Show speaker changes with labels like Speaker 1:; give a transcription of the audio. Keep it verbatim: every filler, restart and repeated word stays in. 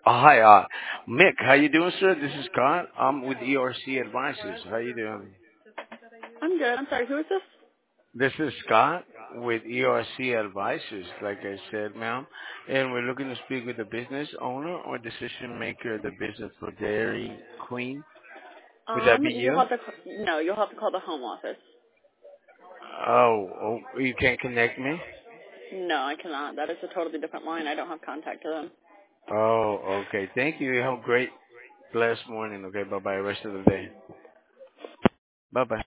Speaker 1: Oh, hi, uh, Mick. How you doing, sir? This is Scott. I'm with E R C Advisors. How you doing?
Speaker 2: I'm good. I'm sorry. Who is this?
Speaker 1: This is Scott with E R C Advisors, like I said, ma'am. And we're looking to speak with the business owner or decision maker of the business for Dairy Queen. Would that
Speaker 2: Um,
Speaker 1: be
Speaker 2: you'll
Speaker 1: you?
Speaker 2: have to no, you'll have to call the home office.
Speaker 1: Oh, oh, you can't connect me?
Speaker 2: No, I cannot. That is a totally different line. I don't have contact to them.
Speaker 1: Oh, okay. Thank you. Have a great, blessed morning. Okay, bye-bye. Rest of the day. Bye-bye.